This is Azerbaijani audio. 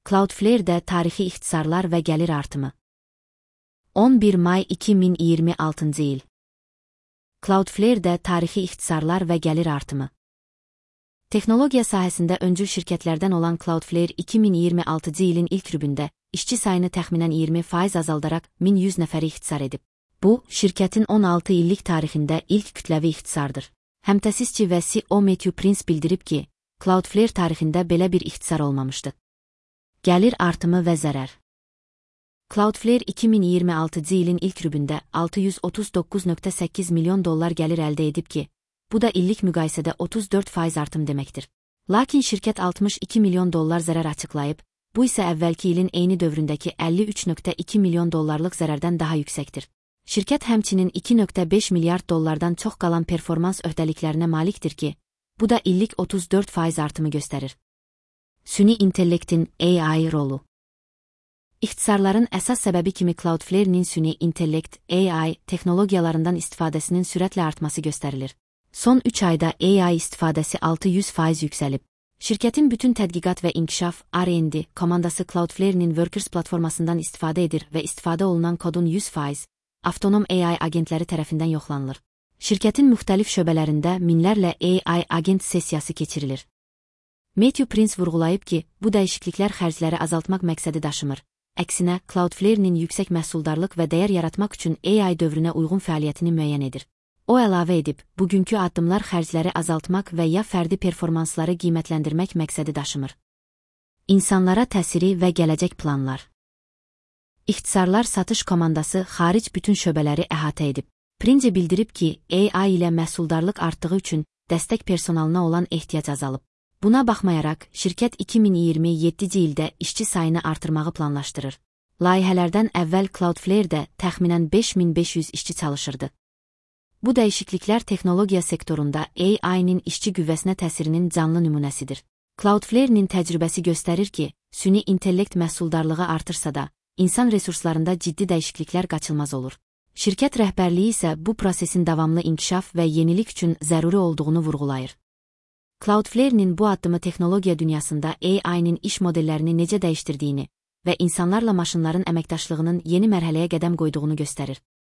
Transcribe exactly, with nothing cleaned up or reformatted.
Cloudflare'də tarixi ixtisarlar və gəlir artımı. on bir may iki min iyirmi altıncı il. Cloudflare'də tarixi ixtisarlar və gəlir artımı. Texnologiya sahəsində öncül şirkətlərdən olan Cloudflare iki min iyirmi altıncı ilin ilk rübündə işçi sayını təxminən iyirmi faiz azaldaraq min yüz nəfəri ixtisar edib. Bu, şirkətin on altı illik tarixində ilk kütləvi ixtisardır. Həmtəsisçi və C E O Matthew Prince bildirib ki, Cloudflare tarixində belə bir ixtisar olmamışdı. Gəlir artımı və zərər. Cloudflare iki min iyirmi altıncı ilin ilk rübündə altı yüz otuz doqquz nöqtə səkkiz milyon dollar gəlir əldə edib ki, bu da illik müqayisədə otuz dörd faiz artım deməkdir. Lakin şirkət altmış iki milyon dollar zərər açıqlayıb, bu isə əvvəlki ilin eyni dövründəki əlli üç nöqtə iki milyon dollarlıq zərərdən daha yüksəkdir. Şirkət həmçinin iki nöqtə beş milyard dollardan çox qalan performans öhdəliklərinə malikdir ki, bu da illik otuz dörd faiz artımı göstərir. Süni intellektin A I rolu. İxtisarların əsas səbəbi kimi Cloudflare'nin süni intellekt A I texnologiyalarından istifadəsinin sürətlə artması göstərilir. Son üç ayda A I istifadəsi altı yüz faiz yüksəlib. Şirkətin bütün tədqiqat və inkişaf R and D komandası Cloudflare'nin Workers platformasından istifadə edir və istifadə olunan kodun yüz faiz avtonom A I agentləri tərəfindən yoxlanılır. Şirkətin müxtəlif şöbələrində minlərlə A I agent sessiyası keçirilir. Matthew Prince vurğulayıb ki, bu dəyişikliklər xərcləri azaltmaq məqsədi daşımır. Əksinə, Cloudflare'nin yüksək məhsuldarlıq və dəyər yaratmaq üçün A I dövrünə uyğun fəaliyyətini müəyyən edir. O əlavə edib, bugünkü addımlar xərcləri azaltmaq və ya fərdi performansları qiymətləndirmək məqsədi daşımır. İnsanlara təsiri və gələcək planlar. İxtisarlar satış komandası xaric bütün şöbələri əhatə edib. Prince bildirib ki, A I ilə məhsuldarlıq artdığı üçün dəstək personalına olan ehtiyac azalıb. Buna baxmayaraq, şirkət iki min iyirmi yeddinci ildə işçi sayını artırmağı planlaşdırır. Layihələrdən əvvəl Cloudflare'də təxminən beş min beş yüz işçi çalışırdı. Bu dəyişikliklər texnologiya sektorunda A I-nin işçi qüvvəsinə təsirinin canlı nümunəsidir. Cloudflare'nin təcrübəsi göstərir ki, süni intellekt məhsuldarlığı artırsa da, insan resurslarında ciddi dəyişikliklər qaçılmaz olur. Şirkət rəhbərliyi isə bu prosesin davamlı inkişaf və yenilik üçün zəruri olduğunu vurğulayır. Cloudflare'nin bu addımı texnologiya dünyasında A I-nin iş modellərini necə dəyişdirdiyini və insanlarla maşınların əməkdaşlığının yeni mərhələyə qədəm qoyduğunu göstərir.